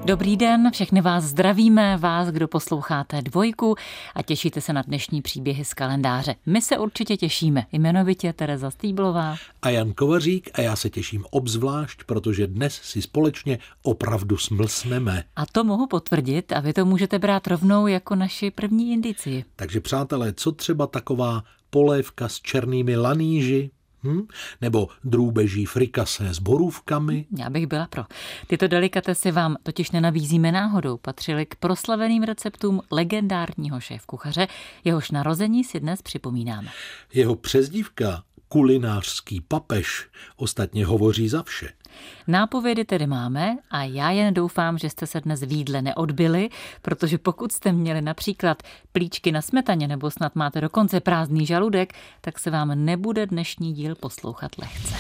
Dobrý den, všechny vás zdravíme, vás, kdo posloucháte Dvojku a těšíte se na dnešní příběhy z kalendáře. My se určitě těšíme, jmenovitě Tereza Stýblová a Jan Kovařík, a já se těším obzvlášť, protože dnes si společně opravdu smlsneme. A to mohu potvrdit a vy to můžete brát rovnou jako naši první indici. Takže přátelé, co třeba taková polévka s černými laníži? Nebo drůbeží frikasé s borůvkami? Já bych byla pro. Tyto delikatesy vám totiž nenabízíme náhodou. Patřily k proslaveným receptům legendárního šéfkuchaře, jehož narození si dnes připomínáme. Jeho přezdívka kulinářský papež ostatně hovoří za vše. Nápovědy tedy máme a já jen doufám, že jste se dnes v jídle neodbyli, protože pokud jste měli například plíčky na smetaně nebo snad máte dokonce prázdný žaludek, tak se vám nebude dnešní díl poslouchat lehce.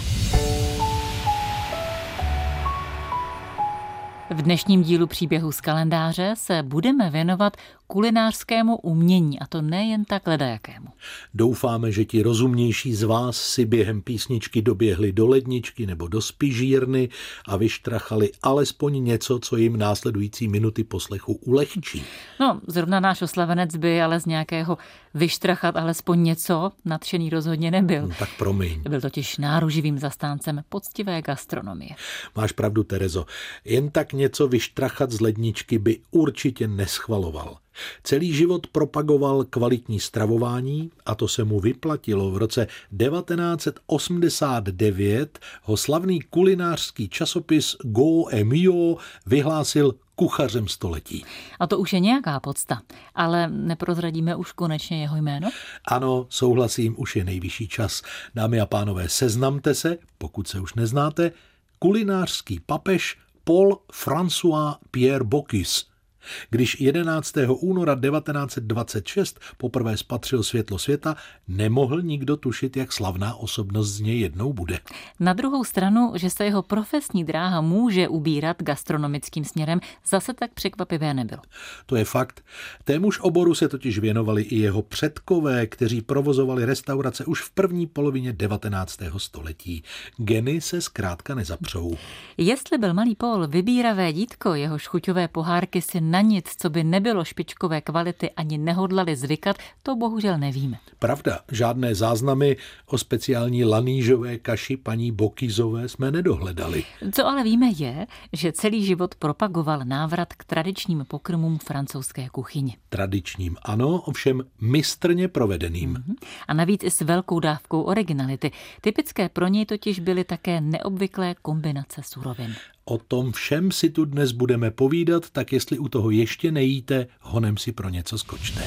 V dnešním dílu příběhu z kalendáře se budeme věnovat kulinářskému umění, a to nejen tak ledajakému. Doufáme, že ti rozumnější z vás si během písničky doběhli do ledničky nebo do spižírny a vyštrachali alespoň něco, co jim následující minuty poslechu ulehčí. No, zrovna náš oslavenec by ale z nějakého vyštrachat alespoň něco nadšený rozhodně nebyl. No, tak promiň. Byl totiž náruživým zastáncem poctivé gastronomie. Máš pravdu, Terezo. Jen tak něco vyštrachat z ledničky by určitě neschvaloval. Celý život propagoval kvalitní stravování a to se mu vyplatilo. V roce 1989 ho slavný kulinářský časopis Go et Mio vyhlásil kuchařem století. A to už je nějaká podsta, ale neprozradíme už konečně jeho jméno? Ano, souhlasím, už je nejvyšší čas. Dámy a pánové, seznamte se, pokud se už neznáte, kulinářský papež Paul François Pierre Bocuse. Když 11. února 1926 poprvé spatřil světlo světa, nemohl nikdo tušit, jak slavná osobnost z něj jednou bude. Na druhou stranu, že se jeho profesní dráha může ubírat gastronomickým směrem, zase tak překvapivé nebylo. To je fakt. Témuž oboru se totiž věnovali i jeho předkové, kteří provozovali restaurace už v první polovině 19. století. Geny se zkrátka nezapřou. Jestli byl malý Paul vybíravé dítko, jehož chuťové pohárky si na nic, co by nebylo špičkové kvality, ani nehodlali zvykat, to bohužel nevíme. Pravda, žádné záznamy o speciální lanížové kaši paní Bocusové jsme nedohledali. Co ale víme je, že celý život propagoval návrat k tradičním pokrmům francouzské kuchyně. Tradičním ano, ovšem mistrně provedeným. A navíc i s velkou dávkou originality. Typické pro něj totiž byly také neobvyklé kombinace surovin. O tom všem si tu dnes budeme povídat, tak jestli u toho ještě nejíte, honem si pro něco skočte.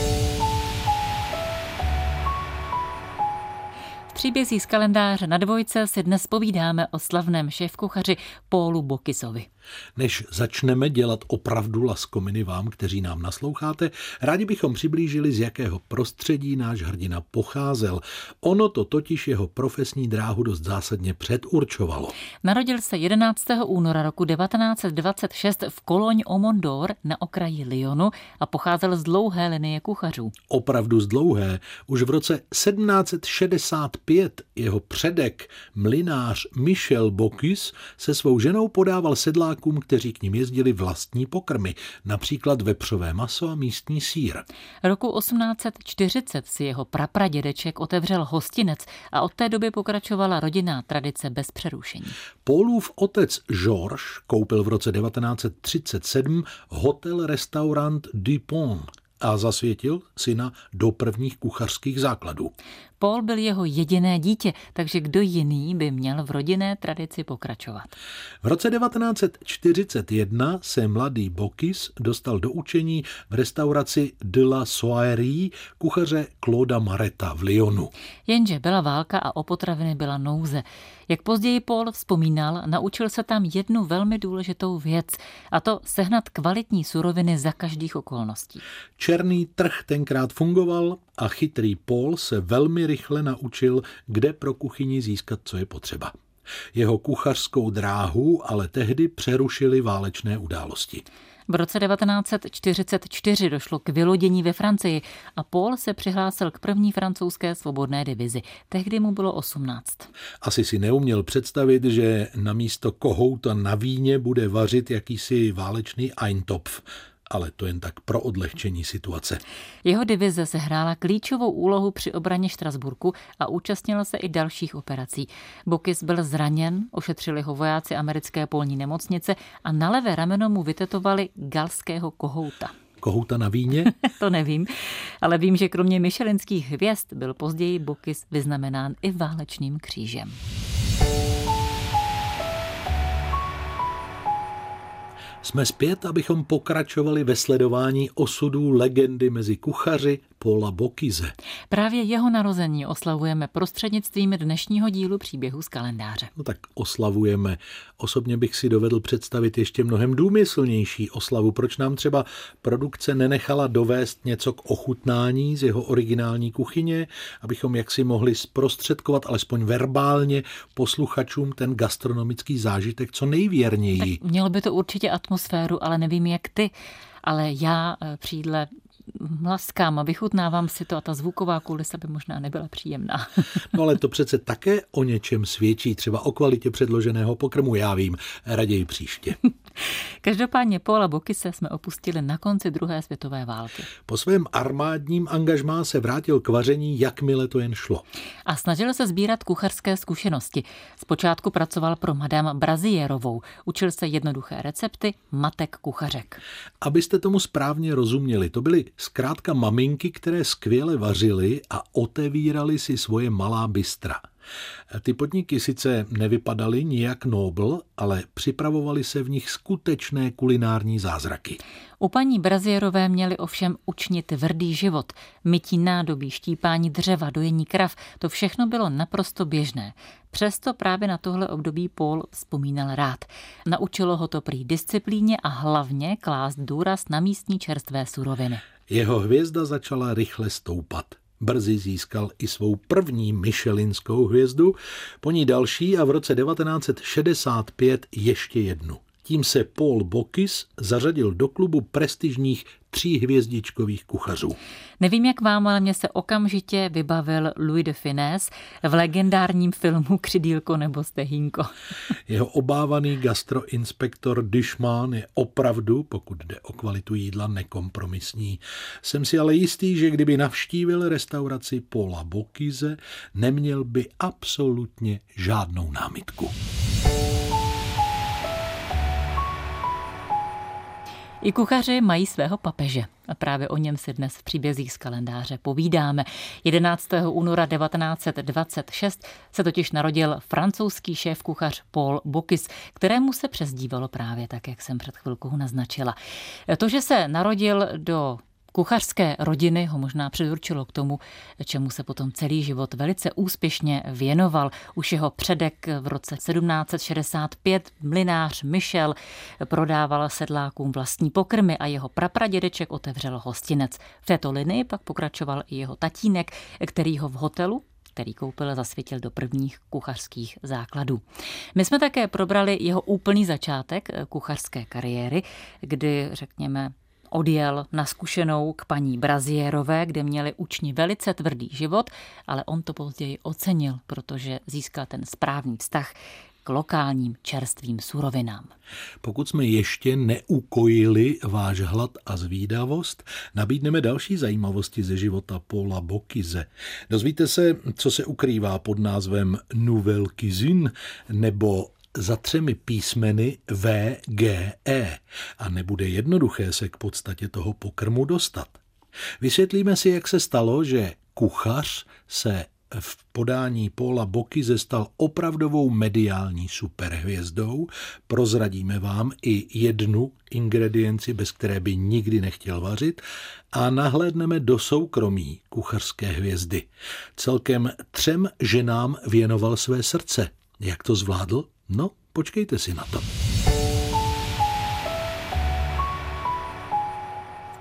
V příbězích z kalendáře na Dvojce si dnes povídáme o slavném šéfkuchaři Paulu Bocusovi. Než začneme dělat opravdu laskominy vám, kteří nám nasloucháte, rádi bychom přiblížili, z jakého prostředí náš hrdina pocházel. Ono to totiž jeho profesní dráhu dost zásadně předurčovalo. Narodil se 11. února roku 1926 v Cologne-au-Mont-d'Or na okraji Lyonu a pocházel z dlouhé linie kuchařů. Opravdu z dlouhé. Už v roce 1765 jeho předek, mlynář Michel Bocuse, se svou ženou podával sedlákům, kteří k nim jezdili, vlastní pokrmy, například vepřové maso a místní sýr. Roku 1840 si jeho prapradědeček otevřel hostinec a od té doby pokračovala rodinná tradice bez přerušení. Paulův otec Georges koupil v roce 1937 hotel-restaurant Dupont a zasvětil syna do prvních kuchařských základů. Paul byl jeho jediné dítě, takže kdo jiný by měl v rodinné tradici pokračovat. V roce 1941 se mladý Bocuse dostal do učení v restauraci De la Soierie kuchaře Clauda Mareta v Lyonu. Jenže byla válka a o potraviny byla nouze. Jak později Paul vzpomínal, naučil se tam jednu velmi důležitou věc, a to sehnat kvalitní suroviny za každých okolností. Černý trh tenkrát fungoval a chytrý Paul se velmi rychle naučil, kde pro kuchyni získat, co je potřeba. Jeho kuchařskou dráhu ale tehdy přerušily válečné události. V roce 1944 došlo k vylodění ve Francii a Paul se přihlásil k první francouzské svobodné divizi. Tehdy mu bylo 18. Asi si neuměl představit, že namísto kohouta na víně bude vařit jakýsi válečný Eintopf. Ale to jen tak pro odlehčení situace. Jeho divize sehrála klíčovou úlohu při obraně Štrasburku a účastnila se i dalších operací. Bocuse byl zraněn, ošetřili ho vojáci americké polní nemocnice a na levé rameno mu vytetovali galského kohouta. Kohouta na víně? To nevím, ale vím, že kromě michelinských hvězd byl později Bocuse vyznamenán i válečným křížem. Jsme zpět, abychom pokračovali ve sledování osudů legendy mezi kuchaři Paula Bocuse. Právě jeho narození oslavujeme prostřednictvím dnešního dílu Příběhů z kalendáře. No tak oslavujeme. Osobně bych si dovedl představit ještě mnohem důmyslnější oslavu. Proč nám třeba produkce nenechala dovést něco k ochutnání z jeho originální kuchyně, abychom jaksi mohli zprostředkovat alespoň verbálně posluchačům ten gastronomický zážitek co nejvěrněji. Tak mělo by to určitě atmosféru, ale nevím jak ty. Ale já při jídle mlaskám a vychutnávám si to a ta zvuková kulisa by možná nebyla příjemná. No ale to přece také o něčem svědčí, třeba o kvalitě předloženého pokrmu, já vím, raději příště. Každopádně Paula Bocuse jsme opustili na konci druhé světové války. Po svém armádním angažmá se vrátil k vaření, jakmile to jen šlo. A snažil se sbírat kuchařské zkušenosti. Zpočátku pracoval pro madame Brazierovou. Učil se jednoduché recepty matek kuchařek. Abyste tomu správně rozuměli, to byly zkrátka maminky, které skvěle vařily a otevíraly si svoje malá bystra. Ty podniky sice nevypadaly nijak nobl, ale připravovaly se v nich skutečné kulinární zázraky. U paní Brazierové měli ovšem učni tvrdý život. Mytí nádobí, štípání dřeva, dojení krav, to všechno bylo naprosto běžné. Přesto právě na tohle období Paul vzpomínal rád. Naučilo ho to prý disciplíně a hlavně klást důraz na místní čerstvé suroviny. Jeho hvězda začala rychle stoupat. Brzy získal i svou první michelinskou hvězdu, po ní další a v roce 1965 ještě jednu. Tím se Paul Bocuse zařadil do klubu prestižních 3hvězdičkových kuchařů. Nevím jak vám, ale mě se okamžitě vybavil Louis de Funès v legendárním filmu Křidýlko nebo stehínko. Jeho obávaný gastroinspektor Dušman je opravdu, pokud jde o kvalitu jídla, nekompromisní. Jsem si ale jistý, že kdyby navštívil restauraci Paula Bocuse, neměl by absolutně žádnou námitku. I kuchaři mají svého papeže a právě o něm si dnes v Příbězích z kalendáře povídáme. 11. února 1926 se totiž narodil francouzský šéfkuchař Paul Bocuse, kterému se přezdívalo právě tak, jak jsem před chvilkou naznačila. To, že se narodil do kuchařské rodiny, ho možná předurčilo k tomu, čemu se potom celý život velice úspěšně věnoval. Už jeho předek v roce 1765, mlynář Michel, prodával sedlákům vlastní pokrmy a jeho prapradědeček otevřel hostinec. V této linii pak pokračoval i jeho tatínek, který ho v hotelu, který koupil, zasvětil do prvních kuchařských základů. My jsme také probrali jeho úplný začátek kuchařské kariéry, kdy, řekněme, odjel na zkušenou k paní Brazierové, kde měli učni velice tvrdý život, ale on to později ocenil, protože získal ten správný vztah k lokálním čerstvým surovinám. Pokud jsme ještě neukojili váš hlad a zvídavost, nabídneme další zajímavosti ze života Paula Bocuse. Dozvíte se, co se ukrývá pod názvem Nouvelle Cuisine nebo za 3 písmeny VGE a nebude jednoduché se k podstatě toho pokrmu dostat. Vysvětlíme si, jak se stalo, že kuchař se v podání Paula Bocuse stal opravdovou mediální superhvězdou. Prozradíme vám i jednu ingredienci, bez které by nikdy nechtěl vařit, a nahlédneme do soukromí kuchařské hvězdy. Celkem 3 ženám věnoval své srdce. Jak to zvládl? No, počkejte si na to. V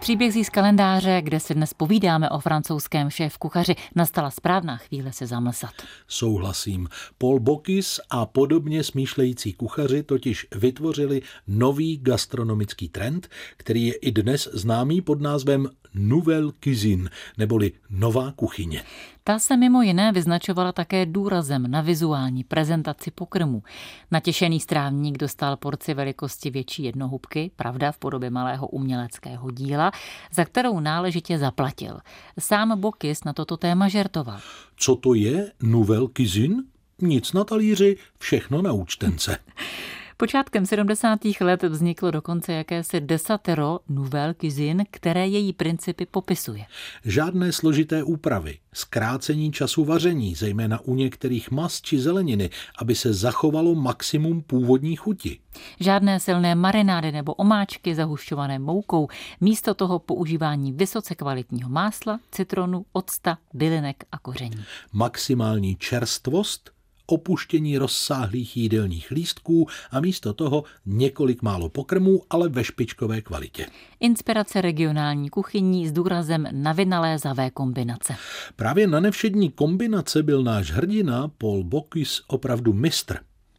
Příběh z kalendáře, kde si dnes povídáme o francouzském šéfkuchaři, nastala správná chvíle se zamlsat. Souhlasím. Paul Bocuse a podobně smýšlející kuchaři totiž vytvořili nový gastronomický trend, který je i dnes známý pod názvem Nouvelle Cuisine, neboli nová kuchyně. Ta se mimo jiné vyznačovala také důrazem na vizuální prezentaci pokrmu. Natěšený strávník dostal porci velikosti větší jednohubky, pravda v podobě malého uměleckého díla, za kterou náležitě zaplatil. Sám Bocuse na toto téma žertoval. Co to je Nouvelle Cuisine? Nic na talíři, všechno na účtence. Počátkem 70. let vzniklo dokonce jakési desatero Nouvelle Cuisine, které její principy popisuje. Žádné složité úpravy, zkrácení času vaření, zejména u některých mas či zeleniny, aby se zachovalo maximum původní chuti. Žádné silné marinády nebo omáčky zahušťované moukou, místo toho používání vysoce kvalitního másla, citronu, octa, bylinek a koření. Maximální čerstvost, opuštění rozsáhlých jídelních lístků a místo toho několik málo pokrmů, ale ve špičkové kvalitě. Inspirace regionální kuchyní s důrazem na vynalézavé kombinace. Právě na nevšední kombinace byl náš hrdina Paul Bocuse opravdu mistr.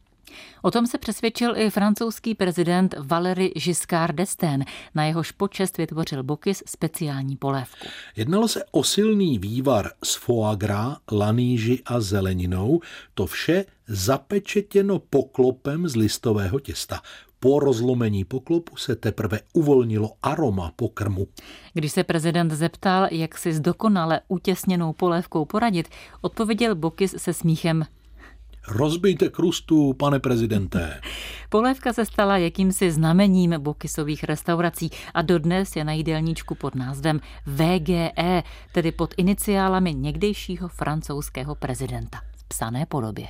O tom se přesvědčil i francouzský prezident Valéry Giscard d'Estaing, na jehož počest vytvořil Bocuse speciální polévku. Jednalo se o silný vývar s foie gras, laníži a zeleninou, to vše zapečetěno poklopem z listového těsta. Po rozlomení poklopu se teprve uvolnilo aroma pokrmu. Když se prezident zeptal, jak si s dokonale utěsněnou polévkou poradit, odpověděl Bocuse se smíchem: Rozbijte krustu, pane prezidente. Polévka se stala jakýmsi znamením Bocusových restaurací a dodnes je na jídelníčku pod názvem VGE, tedy pod iniciálami někdejšího francouzského prezidenta v psané podobě.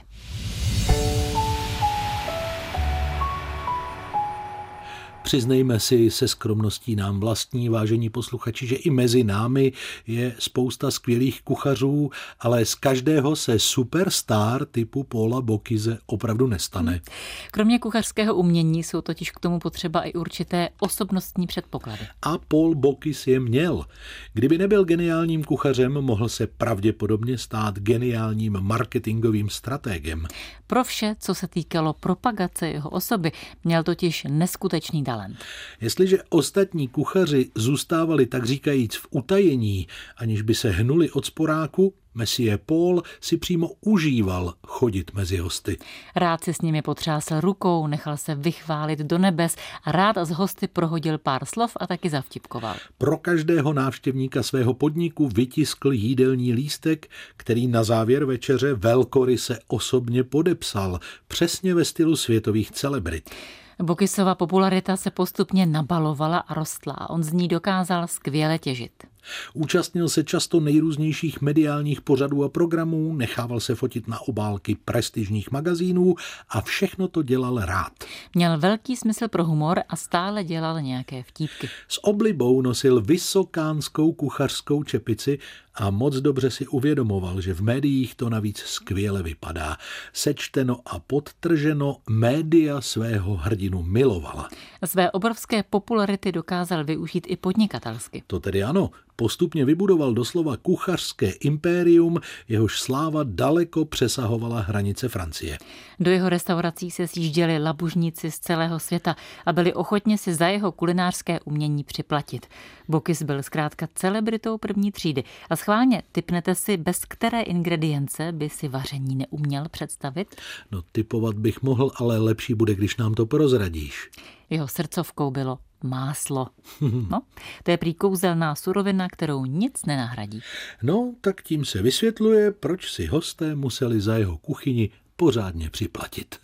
Přiznejme si se skromností nám vlastní, vážení posluchači, že i mezi námi je spousta skvělých kuchařů, ale z každého se superstar typu Paula Bocuse opravdu nestane. Kromě kuchařského umění jsou totiž k tomu potřeba i určité osobnostní předpoklady. A Paul Bocuse je měl. Kdyby nebyl geniálním kuchařem, mohl se pravděpodobně stát geniálním marketingovým stratégem. Pro vše, co se týkalo propagace jeho osoby, měl totiž neskutečný talent. Jestliže ostatní kuchaři zůstávali tak říkajíc v utajení, aniž by se hnuli od sporáku, Monsieur Paul si přímo užíval chodit mezi hosty. Rád si s nimi potřásl rukou, nechal se vychválit do nebes a rád z hosty prohodil pár slov a taky zavtipkoval. Pro každého návštěvníka svého podniku vytiskl jídelní lístek, který na závěr večeře velkoryse osobně podepsal, přesně ve stylu světových celebrit. Bocusova popularita se postupně nabalovala a rostla a on z ní dokázal skvěle těžit. Účastnil se často nejrůznějších mediálních pořadů a programů, nechával se fotit na obálky prestižních magazínů a všechno to dělal rád. Měl velký smysl pro humor a stále dělal nějaké vtípky. S oblibou nosil vysokánskou kuchařskou čepici a moc dobře si uvědomoval, že v médiích to navíc skvěle vypadá. Sečteno a podtrženo, média svého hrdinu milovala. Své obrovské popularity dokázal využít i podnikatelsky. To tedy ano, postupně vybudoval doslova kuchařské impérium, jehož sláva daleko přesahovala hranice Francie. Do jeho restaurací se sjížděli labužníci z celého světa a byli ochotně si za jeho kulinářské umění připlatit. Bocuse byl zkrátka celebritou první třídy. A schválně, tipnete si, bez které ingredience by si vaření neuměl představit? No, tipovat bych mohl, ale lepší bude, když nám to prozradíš. Jeho srdcovkou bylo máslo. No, to je prý kouzelná surovina, kterou nic nenahradí. No, tak tím se vysvětluje, proč si hosté museli za jeho kuchyni pořádně připlatit.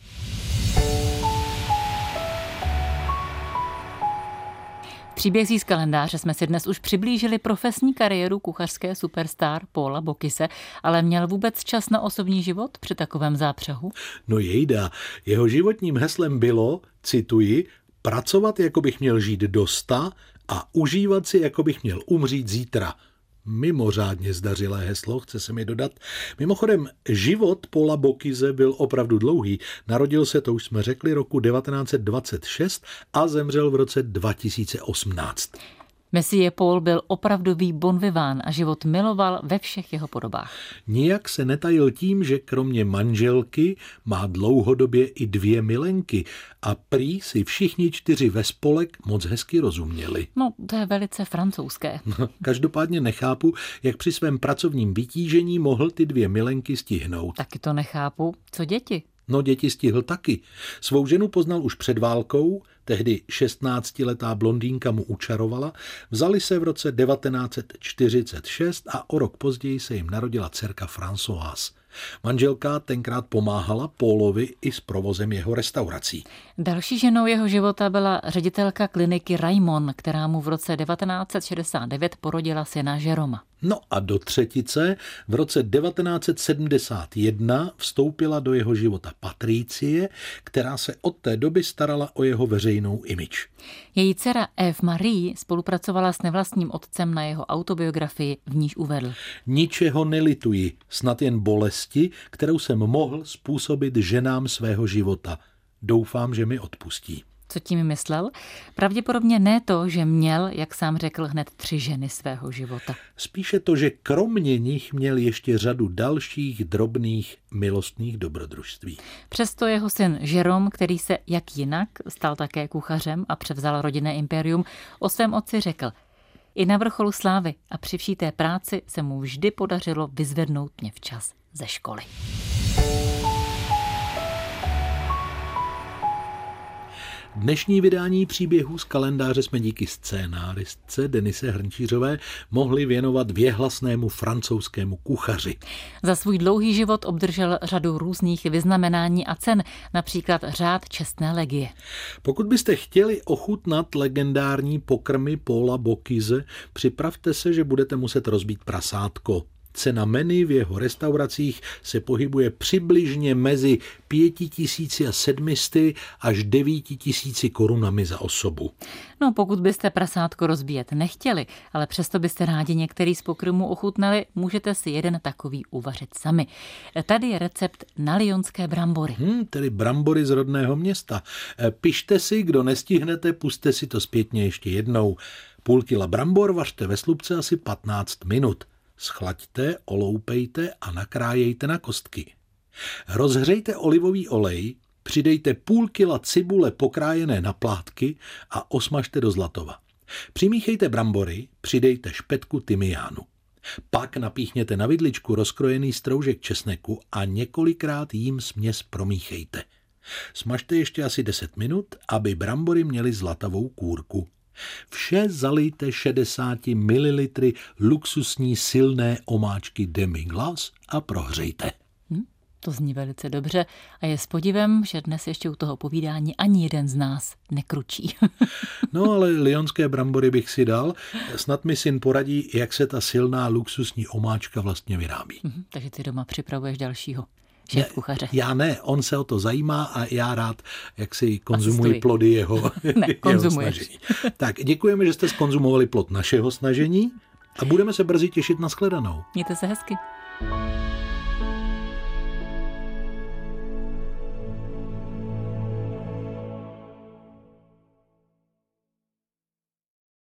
Příběh z kalendáře jsme si dnes už přiblížili profesní kariéru kuchařské superstar Paula Bocuse, ale měl vůbec čas na osobní život při takovém zápřehu? No jejda, jeho životním heslem bylo, cituji, pracovat, jako bych měl žít do 100 a užívat si, jako bych měl umřít zítra. Mimořádně zdařilé heslo, chce se mi dodat. Mimochodem, život Paula Bocuse byl opravdu dlouhý. Narodil se, to už jsme řekli, roku 1926 a zemřel v roce 2018. Messie Paul byl opravdový bon vivant a život miloval ve všech jeho podobách. Nijak se netajil tím, že kromě manželky má dlouhodobě i 2 milenky a prý si všichni 4 ve spolek moc hezky rozuměli. No, to je velice francouzské. Každopádně nechápu, jak při svém pracovním vytížení mohl ty 2 milenky stihnout. Taky to nechápu. Co děti? No, děti stihl taky. Svou ženu poznal už před válkou, tehdy 16letá blondýnka mu učarovala, vzali se v roce 1946 a o rok později se jim narodila dcerka Françoise. Manželka tenkrát pomáhala Paulovi i s provozem jeho restaurací. Další ženou jeho života byla ředitelka kliniky Raymond, která mu v roce 1969 porodila syna Jeroma. No a do třetice v roce 1971 vstoupila do jeho života Patricie, která se od té doby starala o jeho veřejnou image. Její dcera Eve Marie spolupracovala s nevlastním otcem na jeho autobiografii, v níž uvedl: Ničeho nelituji, snad jen bolesti, kterou jsem mohl způsobit ženám svého života. Doufám, že mi odpustí. Co tím myslel? Pravděpodobně ne to, že měl, jak sám řekl, hned 3 ženy svého života. Spíše to, že kromě nich měl ještě řadu dalších drobných milostných dobrodružství. Přesto jeho syn Jérôme, který se jak jinak stal také kuchařem a převzal rodinné impérium, o svém otci řekl: I na vrcholu slávy a při vší té práci se mu vždy podařilo vyzvednout mě včas ze školy. Dnešní vydání příběhů z kalendáře jsme díky scénáristce Denise Hrnčířové mohli věnovat věhlasnému francouzskému kuchaři. Za svůj dlouhý život obdržel řadu různých vyznamenání a cen, například řád čestné legie. Pokud byste chtěli ochutnat legendární pokrmy Paula Bocuse, připravte se, že budete muset rozbít prasátko. Cena menu v jeho restauracích se pohybuje přibližně mezi 5700 až 9000 korunami za osobu. No, pokud byste prasátko rozbíjet nechtěli, ale přesto byste rádi některý z pokrmů ochutnali, můžete si jeden takový uvařit sami. Tady je recept na lyonské brambory. Tedy brambory z rodného města. Pište si, kdo nestihnete, pusťte si to zpětně ještě jednou. Půl kila brambor vařte ve slupce asi 15 minut. Schlaďte, oloupejte a nakrájejte na kostky. Rozhřejte olivový olej, přidejte půl kila cibule pokrájené na plátky a osmažte do zlatova. Přimíchejte brambory, přidejte špetku tymiánu. Pak napíchněte na vidličku rozkrojený stroužek česneku a několikrát jím směs promíchejte. Smažte ještě asi 10 minut, aby brambory měly zlatavou kůrku. Vše zalijte 60 ml luxusní silné omáčky demi-glace a prohřejte. To zní velice dobře a je s podivem, že dnes ještě u toho povídání ani jeden z nás nekručí. No ale lyonské brambory bych si dal. Snad mi syn poradí, jak se ta silná luxusní omáčka vlastně vyrábí. Takže ty doma připravuješ dalšího šéf kuchaře. Já ne, on se o to zajímá a já rád, jak si konzumuji plody jeho snažení. Tak děkujeme, že jste zkonzumovali plod našeho snažení a budeme se brzy těšit na shledanou. Mějte se hezky.